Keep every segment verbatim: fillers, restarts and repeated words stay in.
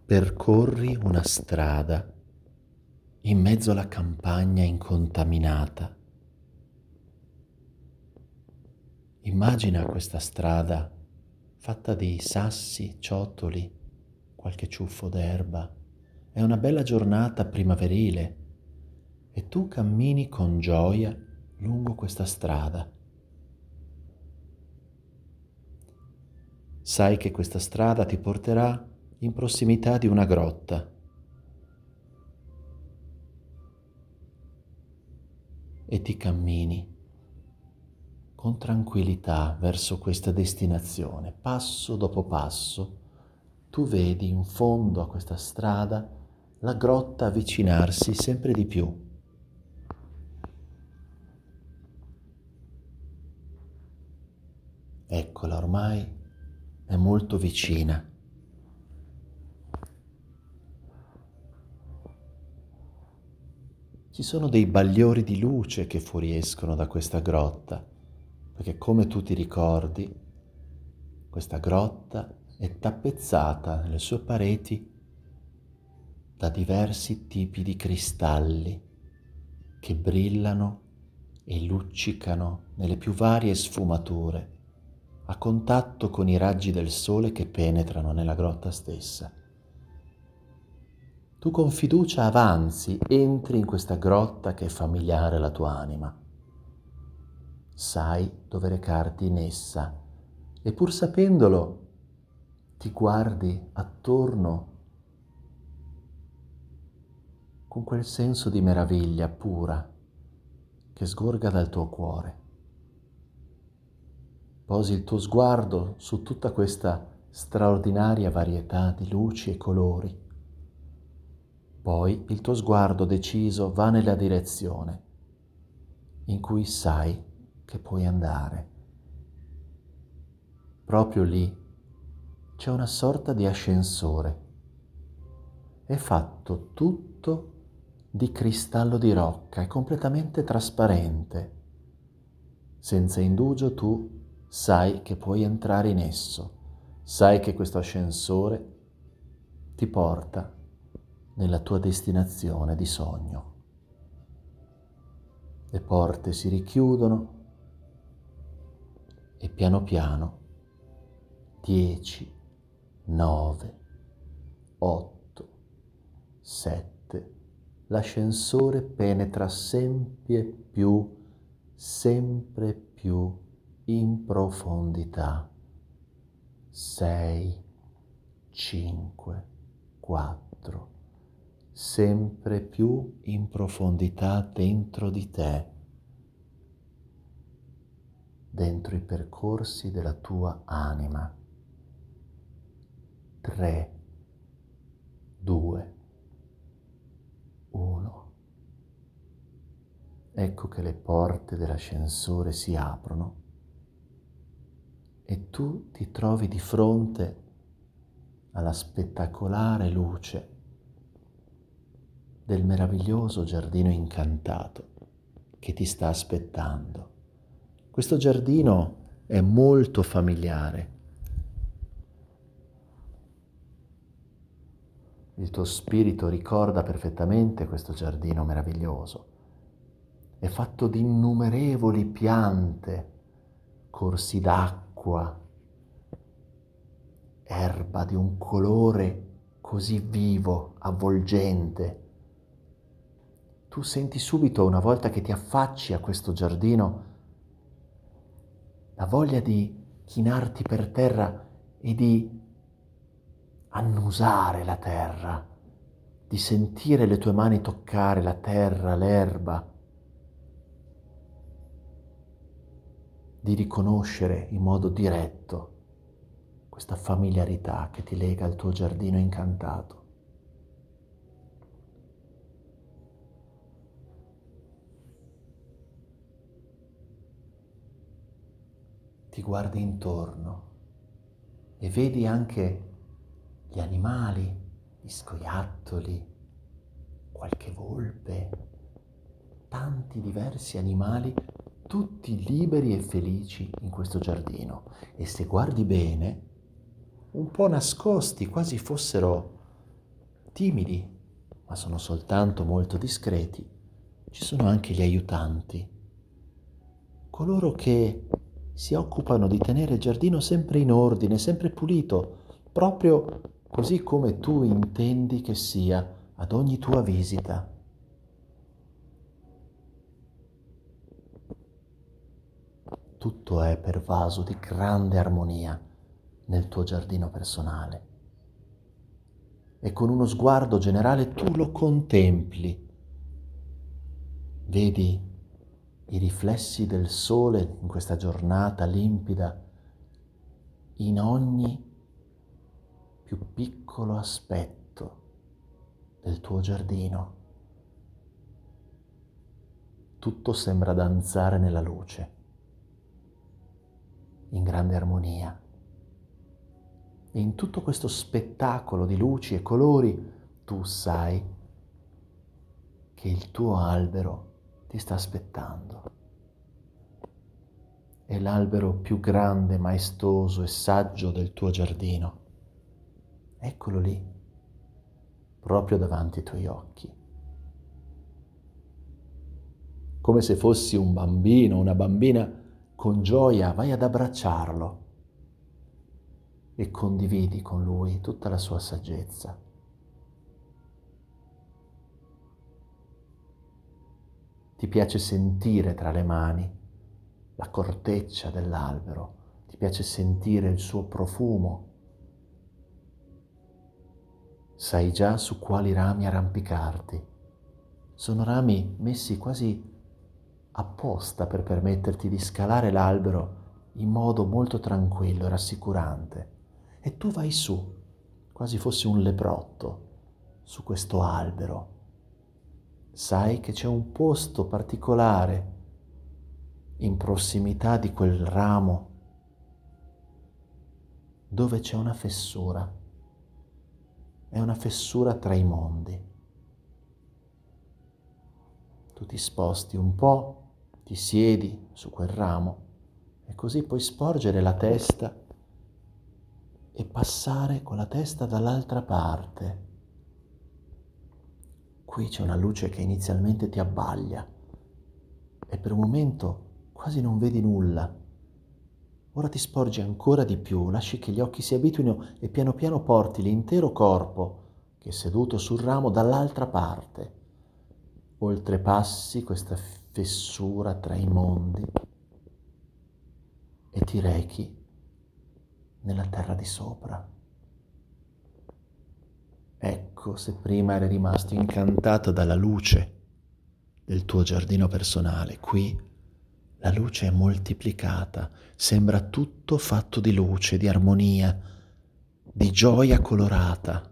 percorri una strada in mezzo alla campagna incontaminata. Immagina questa strada fatta di sassi, ciottoli, qualche ciuffo d'erba. È una bella giornata primaverile e tu cammini con gioia lungo questa strada. Sai che questa strada ti porterà in prossimità di una grotta. E ti cammini con tranquillità verso questa destinazione. Passo dopo passo, tu vedi in fondo a questa strada la grotta avvicinarsi sempre di più. Eccola, ormai è molto vicina. Ci sono dei bagliori di luce che fuoriescono da questa grotta, perché come tu ti ricordi, questa grotta è tappezzata nelle sue pareti da diversi tipi di cristalli che brillano e luccicano nelle più varie sfumature a contatto con i raggi del sole che penetrano nella grotta stessa. Tu con fiducia avanzi, entri in questa grotta che è familiare alla tua anima. Sai dove recarti in essa e pur sapendolo ti guardi attorno con quel senso di meraviglia pura che sgorga dal tuo cuore. Posi il tuo sguardo su tutta questa straordinaria varietà di luci e colori. Poi il tuo sguardo deciso va nella direzione in cui sai che puoi andare. Proprio lì c'è una sorta di ascensore. È fatto tutto di cristallo di rocca, è completamente trasparente. Senza indugio tu sai che puoi entrare in esso, sai che questo ascensore ti porta nella tua destinazione di sogno. Le porte si richiudono e piano piano dieci, nove, otto, sette, l'ascensore penetra sempre più, sempre più in profondità. sei, cinque, quattro, sempre più in profondità dentro di te, dentro i percorsi della tua anima. tre, due, uno. Ecco che le porte dell'ascensore si aprono e tu ti trovi di fronte alla spettacolare luce del meraviglioso giardino incantato che ti sta aspettando. Questo giardino è molto familiare. Il tuo spirito ricorda perfettamente questo giardino meraviglioso. È fatto di innumerevoli piante, corsi d'acqua, erba di un colore così vivo, avvolgente. Tu senti subito, una volta che ti affacci a questo giardino, la voglia di chinarti per terra e di annusare la terra, di sentire le tue mani toccare la terra, l'erba, di riconoscere in modo diretto questa familiarità che ti lega al tuo giardino incantato. Ti guardi intorno e vedi anche gli animali, gli scoiattoli, qualche volpe, tanti diversi animali, tutti liberi e felici in questo giardino. E se guardi bene, un po' nascosti, quasi fossero timidi, ma sono soltanto molto discreti, ci sono anche gli aiutanti, coloro che si occupano di tenere il giardino sempre in ordine, sempre pulito, proprio così come tu intendi che sia ad ogni tua visita. Tutto è pervaso di grande armonia nel tuo giardino personale e con uno sguardo generale tu lo contempli, vedi i riflessi del sole in questa giornata limpida in ogni più piccolo aspetto del tuo giardino. Tutto sembra danzare nella luce, in grande armonia. E in tutto questo spettacolo di luci e colori tu sai che il tuo albero ti sta aspettando. È l'albero più grande, maestoso e saggio del tuo giardino. Eccolo lì, proprio davanti ai tuoi occhi. Come se fossi un bambino, una bambina, con gioia vai ad abbracciarlo e condividi con lui tutta la sua saggezza. Ti piace sentire tra le mani la corteccia dell'albero, ti piace sentire il suo profumo. Sai già su quali rami arrampicarti. Sono rami messi quasi apposta per permetterti di scalare l'albero in modo molto tranquillo e rassicurante. E tu vai su, quasi fossi un leprotto, su questo albero. Sai che c'è un posto particolare in prossimità di quel ramo dove c'è una fessura. È una fessura tra i mondi. Tu ti sposti un po', ti siedi su quel ramo e così puoi sporgere la testa e passare con la testa dall'altra parte. Qui c'è una luce che inizialmente ti abbaglia e per un momento quasi non vedi nulla. Ora ti sporgi ancora di più, lasci che gli occhi si abituino e piano piano porti l'intero corpo che è seduto sul ramo dall'altra parte. Oltrepassi questa fessura tra i mondi e ti rechi nella terra di sopra. Ecco, se prima eri rimasto incantato dalla luce del tuo giardino personale, qui la luce è moltiplicata, sembra tutto fatto di luce, di armonia, di gioia colorata.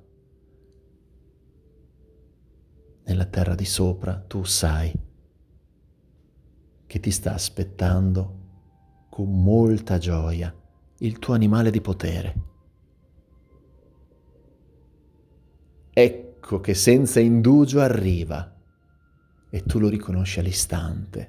Nella terra di sopra tu sai che ti sta aspettando con molta gioia il tuo animale di potere. Ecco che senza indugio arriva e tu lo riconosci all'istante.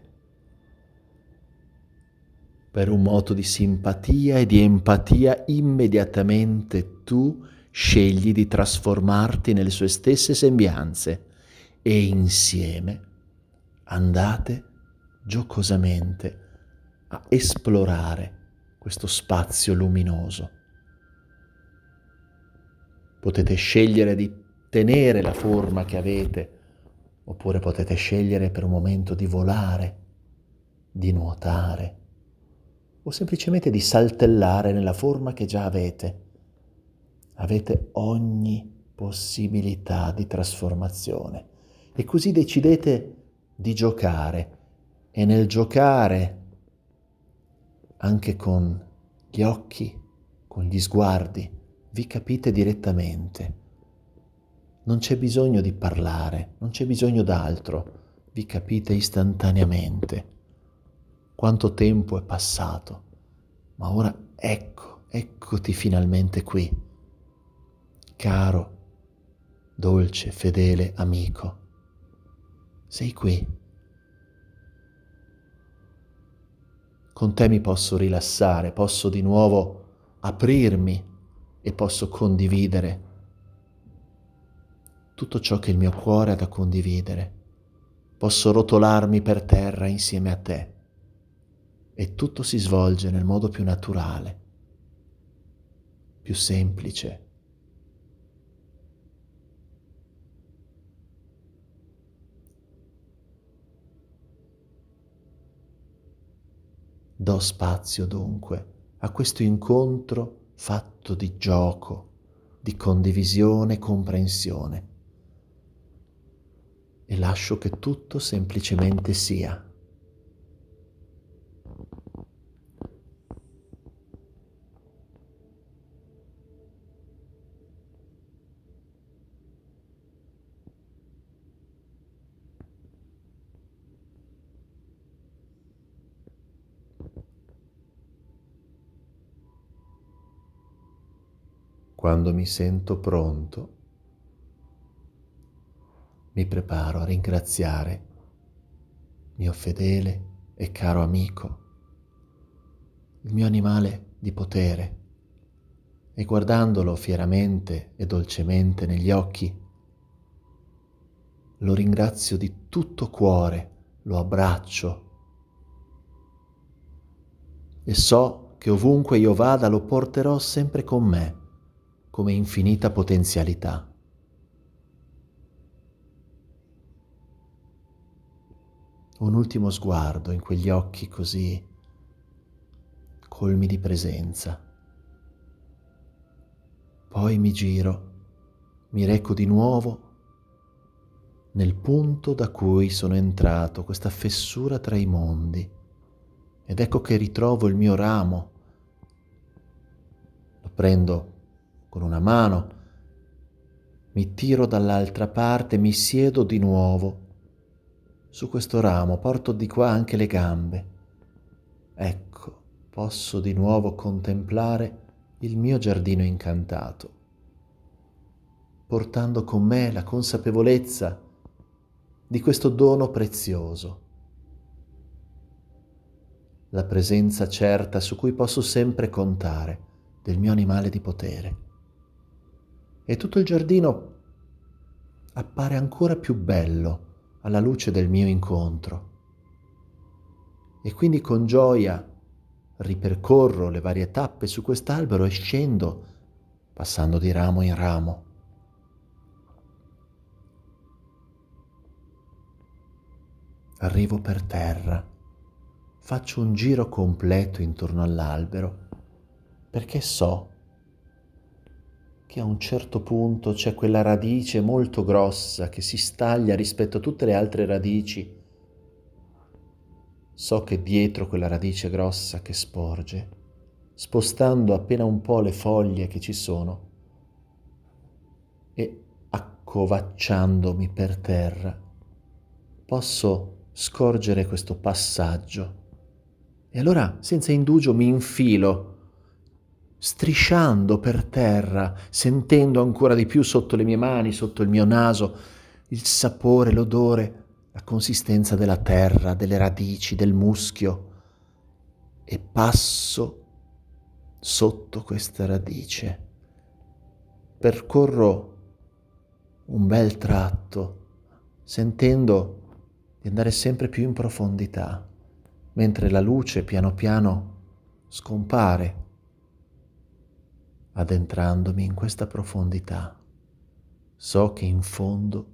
Per un moto di simpatia e di empatia immediatamente tu scegli di trasformarti nelle sue stesse sembianze e insieme andate giocosamente a esplorare questo spazio luminoso. Potete scegliere di tenere la forma che avete, oppure potete scegliere per un momento di volare, di nuotare, o semplicemente di saltellare nella forma che già avete. Avete ogni possibilità di trasformazione e così decidete di giocare e nel giocare anche con gli occhi, con gli sguardi, vi capite direttamente. Non c'è bisogno di parlare, non c'è bisogno d'altro, vi capite istantaneamente. Quanto tempo è passato, ma ora ecco, eccoti finalmente qui, caro, dolce, fedele amico, sei qui. Con te mi posso rilassare, posso di nuovo aprirmi e posso condividere tutto ciò che il mio cuore ha da condividere. Posso rotolarmi per terra insieme a te e tutto si svolge nel modo più naturale, più semplice. Do spazio dunque a questo incontro fatto di gioco, di condivisione e comprensione e lascio che tutto semplicemente sia. Quando mi sento pronto, mi preparo a ringraziare mio fedele e caro amico, il mio animale di potere, e guardandolo fieramente e dolcemente negli occhi, lo ringrazio di tutto cuore, lo abbraccio e so che ovunque io vada lo porterò sempre con me come infinita potenzialità. Un ultimo sguardo in quegli occhi così colmi di presenza. Poi mi giro, mi reco di nuovo nel punto da cui sono entrato, questa fessura tra i mondi, ed ecco che ritrovo il mio ramo. Lo prendo con una mano, mi tiro dall'altra parte, mi siedo di nuovo su questo ramo, porto di qua anche le gambe. Ecco, posso di nuovo contemplare il mio giardino incantato, portando con me la consapevolezza di questo dono prezioso, la presenza certa su cui posso sempre contare del mio animale di potere. E tutto il giardino appare ancora più bello alla luce del mio incontro. E quindi con gioia ripercorro le varie tappe su quest'albero e scendo, passando di ramo in ramo. Arrivo per terra, faccio un giro completo intorno all'albero, perché so che a un certo punto c'è quella radice molto grossa che si staglia rispetto a tutte le altre radici. So che dietro quella radice grossa che sporge, spostando appena un po' le foglie che ci sono e accovacciandomi per terra, posso scorgere questo passaggio. E allora, senza indugio, mi infilo, strisciando per terra, sentendo ancora di più sotto le mie mani, sotto il mio naso, il sapore, l'odore, la consistenza della terra, delle radici, del muschio, e passo sotto questa radice. Percorro un bel tratto, sentendo di andare sempre più in profondità, mentre la luce piano piano scompare, addentrandomi in questa profondità. So che in fondo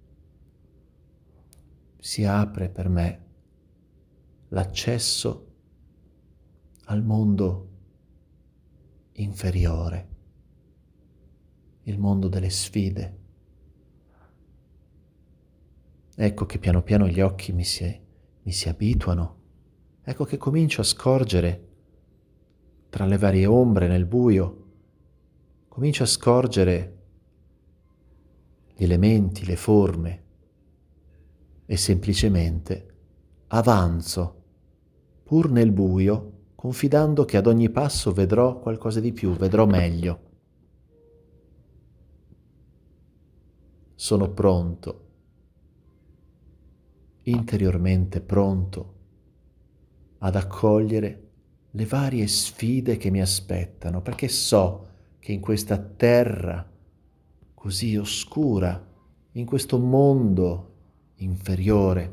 si apre per me l'accesso al mondo inferiore, il mondo delle sfide. Ecco che piano piano gli occhi mi si, mi si abituano, ecco che comincio a scorgere tra le varie ombre nel buio, comincio a scorgere gli elementi, le forme, e semplicemente avanzo, pur nel buio, confidando che ad ogni passo vedrò qualcosa di più, vedrò meglio. Sono pronto, interiormente pronto, ad accogliere le varie sfide che mi aspettano, perché so che in questa terra così oscura in questo mondo inferiore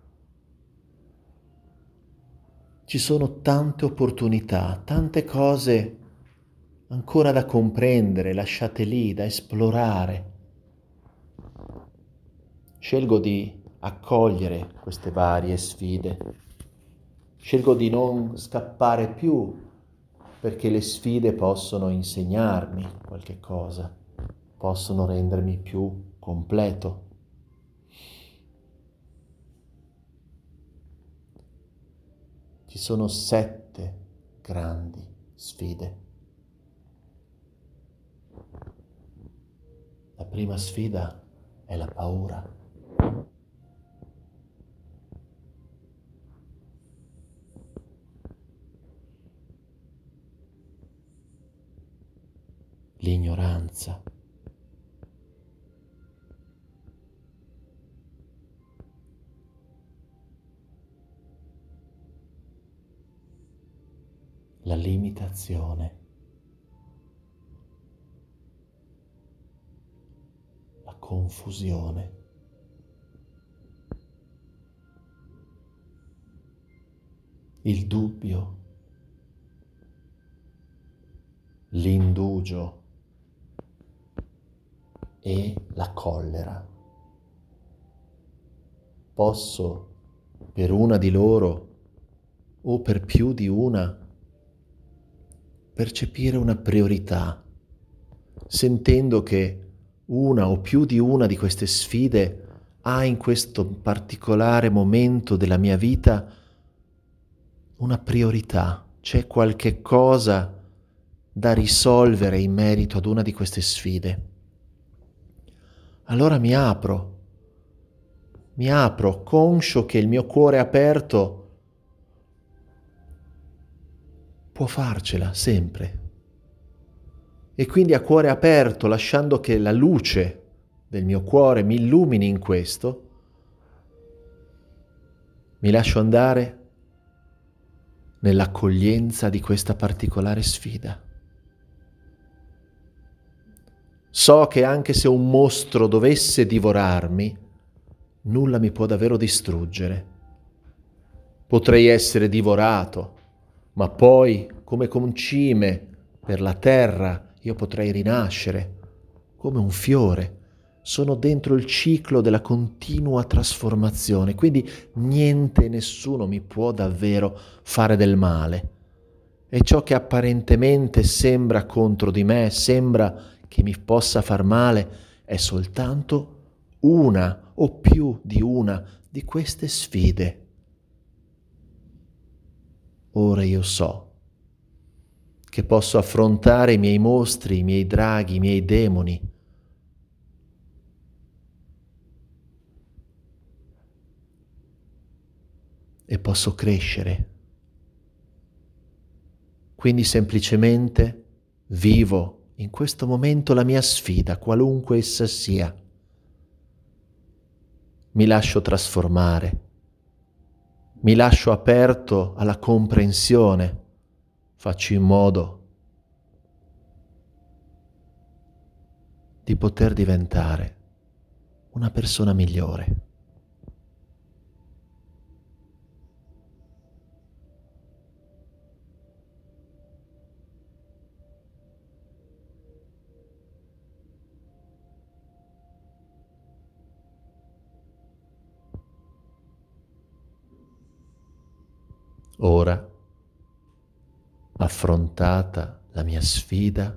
ci sono tante opportunità, tante cose ancora da comprendere, lasciate lì, da esplorare. Scelgo di accogliere queste varie sfide. Scelgo di non scappare più perché le sfide possono insegnarmi qualche cosa, possono rendermi più completo. Ci sono sette grandi sfide. La prima sfida è la paura. L'ignoranza. La limitazione. La confusione. Il dubbio. L'indugio. E la collera. Posso, per una di loro o per più di una, percepire una priorità, sentendo che una o più di una di queste sfide ha in questo particolare momento della mia vita una priorità, c'è qualche cosa da risolvere in merito ad una di queste sfide. Allora mi apro, mi apro, conscio che il mio cuore aperto può farcela sempre. E quindi a cuore aperto, lasciando che la luce del mio cuore mi illumini in questo, mi lascio andare nell'accoglienza di questa particolare sfida. So che anche se un mostro dovesse divorarmi, nulla mi può davvero distruggere. Potrei essere divorato, ma poi, come concime per la terra, io potrei rinascere, come un fiore. Sono dentro il ciclo della continua trasformazione, quindi niente e nessuno mi può davvero fare del male. E ciò che apparentemente sembra contro di me, sembra che mi possa far male, è soltanto una o più di una di queste sfide. Ora io so che posso affrontare i miei mostri, i miei draghi, i miei demoni. E posso crescere. Quindi semplicemente vivo in questo momento la mia sfida, qualunque essa sia. Mi lascio trasformare, mi lascio aperto alla comprensione, faccio in modo di poter diventare una persona migliore. Ora, affrontata la mia sfida,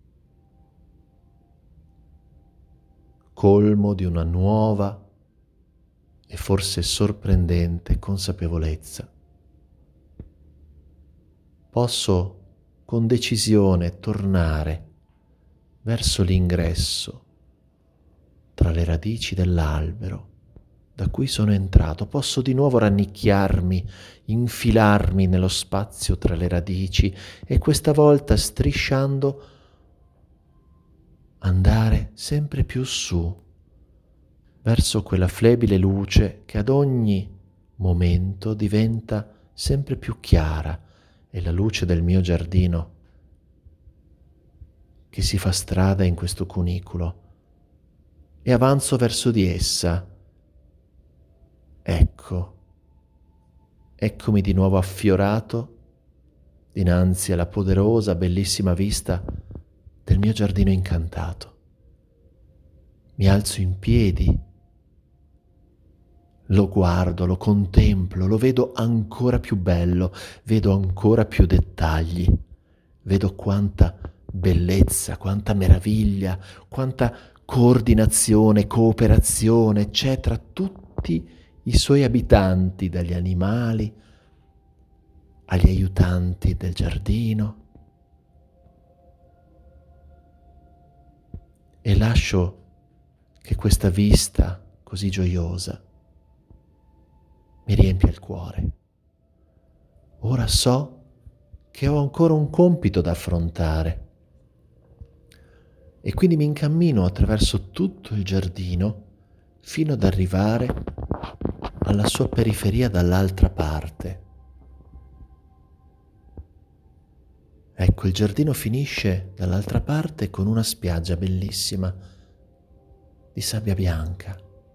colmo di una nuova e forse sorprendente consapevolezza, posso con decisione tornare verso l'ingresso tra le radici dell'albero da cui sono entrato. Posso di nuovo rannicchiarmi, infilarmi nello spazio tra le radici e questa volta, strisciando, andare sempre più su, verso quella flebile luce che ad ogni momento diventa sempre più chiara, è la luce del mio giardino che si fa strada in questo cunicolo. e avanzo verso di essa. Ecco, eccomi di nuovo affiorato dinanzi alla poderosa, bellissima vista del mio giardino incantato. Mi alzo in piedi, lo guardo, lo contemplo, lo vedo ancora più bello, vedo ancora più dettagli, vedo quanta bellezza, quanta meraviglia, quanta coordinazione, cooperazione, eccetera, tutti i suoi abitanti, dagli animali agli aiutanti del giardino, e lascio che questa vista così gioiosa mi riempia il cuore. Ora so che ho ancora un compito da affrontare e quindi mi incammino attraverso tutto il giardino fino ad arrivare alla sua periferia dall'altra parte. Ecco, il giardino finisce dall'altra parte con una spiaggia bellissima di sabbia bianca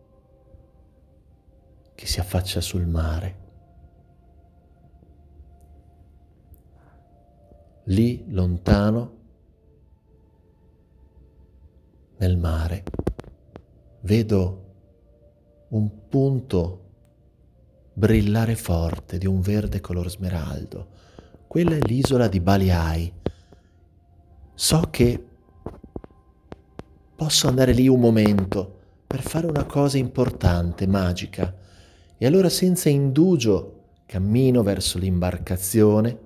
che si affaccia sul mare. Lì, lontano, nel mare, vedo un punto brillare forte di un verde color smeraldo. Quella è l'isola di Baliai. So che posso andare lì un momento per fare una cosa importante, magica, e allora senza indugio cammino verso l'imbarcazione,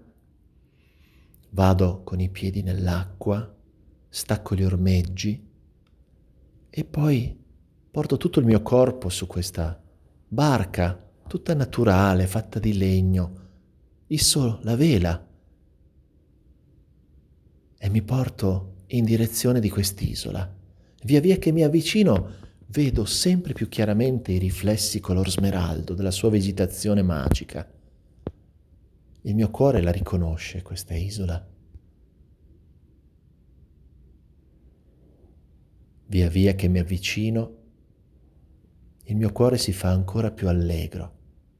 vado con i piedi nell'acqua, stacco gli ormeggi e poi porto tutto il mio corpo su questa barca, tutta naturale, fatta di legno, isso la vela e mi porto in direzione di quest'isola. Via via che mi avvicino vedo sempre più chiaramente i riflessi color smeraldo della sua vegetazione magica. Il mio cuore la riconosce, questa isola. Via via che mi avvicino, il mio cuore si fa ancora più allegro.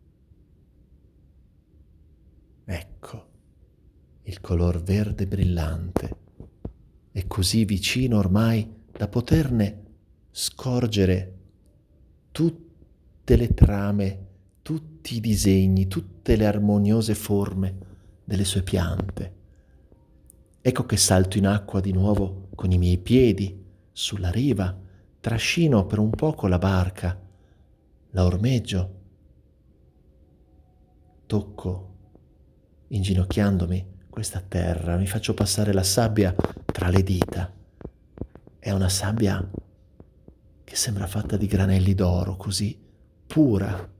Ecco, il color verde brillante è così vicino ormai da poterne scorgere tutte le trame, tutti i disegni, tutte le armoniose forme delle sue piante. Ecco che salto in acqua di nuovo con i miei piedi sulla riva, trascino per un poco la barca, la ormeggio, tocco inginocchiandomi questa terra, mi faccio passare la sabbia tra le dita. È una sabbia che sembra fatta di granelli d'oro, così pura.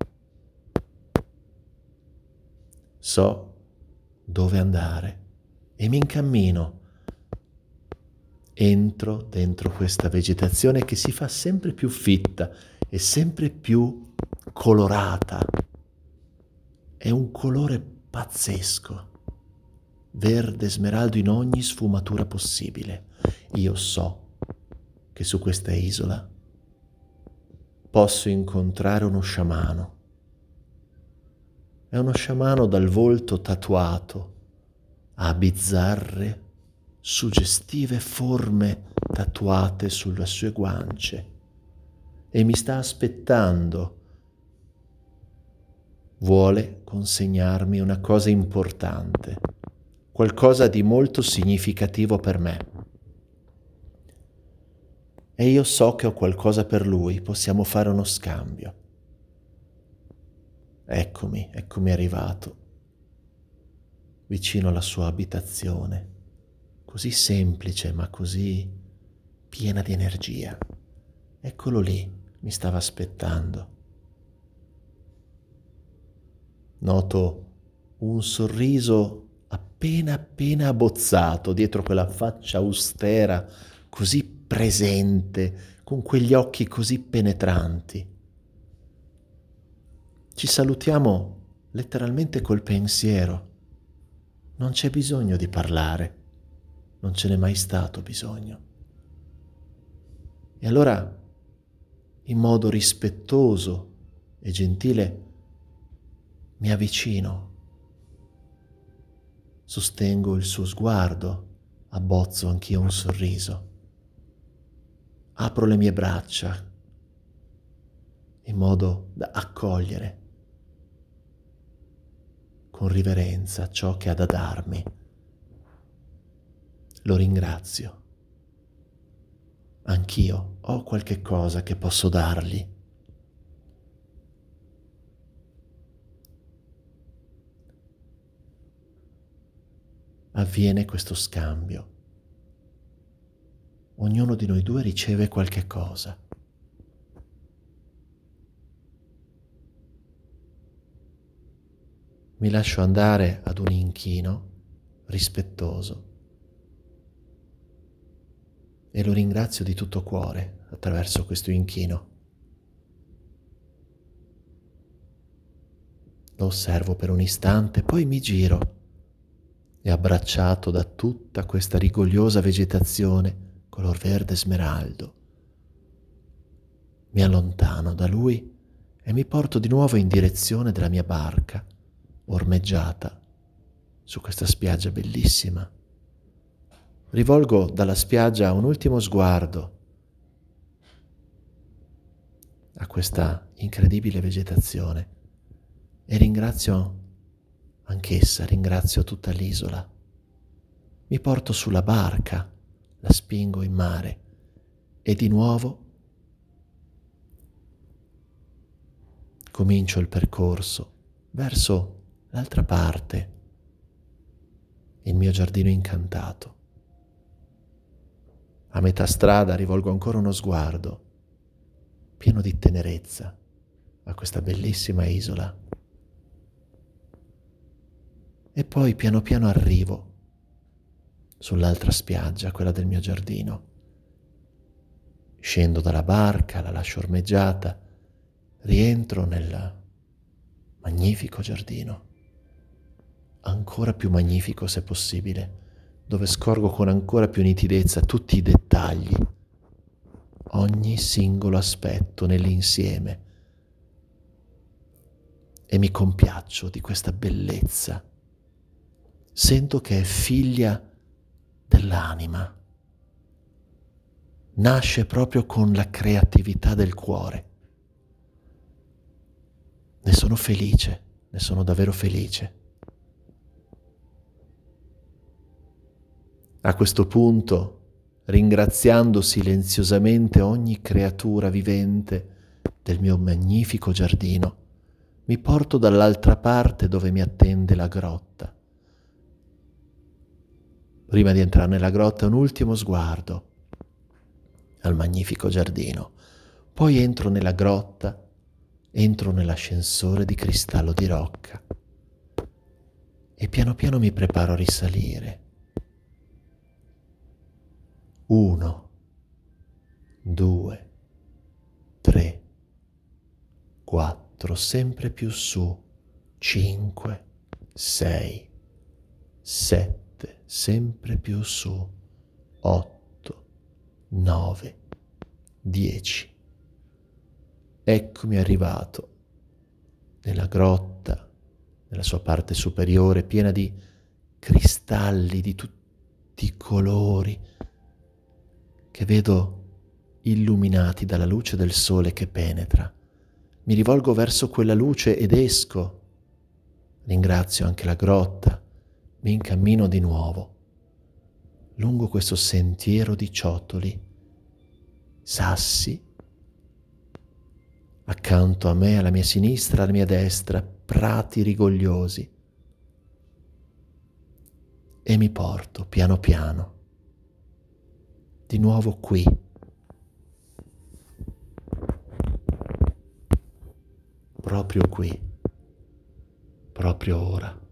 So dove andare e mi incammino. Entro dentro questa vegetazione che si fa sempre più fitta e sempre più colorata. È un colore pazzesco, verde smeraldo in ogni sfumatura possibile. Io so che su questa isola posso incontrare uno sciamano. È uno sciamano dal volto tatuato a bizzarre, suggestive forme tatuate sulle sue guance e mi sta aspettando. Vuole consegnarmi una cosa importante, qualcosa di molto significativo per me. E io so che ho qualcosa per lui, possiamo fare uno scambio. Eccomi, eccomi arrivato, vicino alla sua abitazione, così semplice ma così piena di energia. Eccolo lì, mi stava aspettando. Noto un sorriso appena appena abbozzato dietro quella faccia austera, così presente, con quegli occhi così penetranti. Ci salutiamo letteralmente col pensiero. Non c'è bisogno di parlare, non ce n'è mai stato bisogno. E allora in modo rispettoso e gentile mi avvicino, sostengo il suo sguardo, abbozzo anch'io un sorriso, apro le mie braccia in modo da accogliere con riverenza ciò che ha da darmi. Lo ringrazio. Anch'io ho qualche cosa che posso dargli. Avviene questo scambio. Ognuno di noi due riceve qualche cosa. Mi lascio andare ad un inchino rispettoso e lo ringrazio di tutto cuore attraverso questo inchino. Lo osservo per un istante, poi mi giro e, abbracciato da tutta questa rigogliosa vegetazione color verde smeraldo, mi allontano da lui e mi porto di nuovo in direzione della mia barca ormeggiata su questa spiaggia bellissima. Rivolgo dalla spiaggia un ultimo sguardo a questa incredibile vegetazione e ringrazio anch'essa, ringrazio tutta l'isola. Mi porto sulla barca, la spingo in mare e di nuovo comincio il percorso verso l'altra parte, il mio giardino incantato. A metà strada rivolgo ancora uno sguardo, pieno di tenerezza, a questa bellissima isola. E poi piano piano arrivo sull'altra spiaggia, quella del mio giardino. Scendo dalla barca, la lascio ormeggiata, rientro nel magnifico giardino, ancora più magnifico se possibile, dove scorgo con ancora più nitidezza tutti i dettagli, ogni singolo aspetto nell'insieme, e mi compiaccio di questa bellezza. Sento che è figlia dell'anima, nasce proprio con la creatività del cuore. Ne sono felice, ne sono davvero felice. A questo punto, ringraziando silenziosamente ogni creatura vivente del mio magnifico giardino, mi porto dall'altra parte dove mi attende la grotta. Prima di entrare nella grotta, un ultimo sguardo al magnifico giardino. Poi entro nella grotta, entro nell'ascensore di cristallo di rocca e piano piano mi preparo a risalire. Uno, due, tre, quattro, sempre più su, cinque, sei, sette, sempre più su, otto, nove, dieci. Eccomi arrivato nella grotta, nella sua parte superiore, piena di cristalli di tutti i colori che vedo illuminati dalla luce del sole che penetra. Mi rivolgo verso quella luce ed esco. Ringrazio anche la grotta. Mi incammino di nuovo lungo questo sentiero di ciottoli, sassi, accanto a me, alla mia sinistra, alla mia destra, prati rigogliosi, e mi porto piano piano di nuovo qui, proprio qui, proprio ora.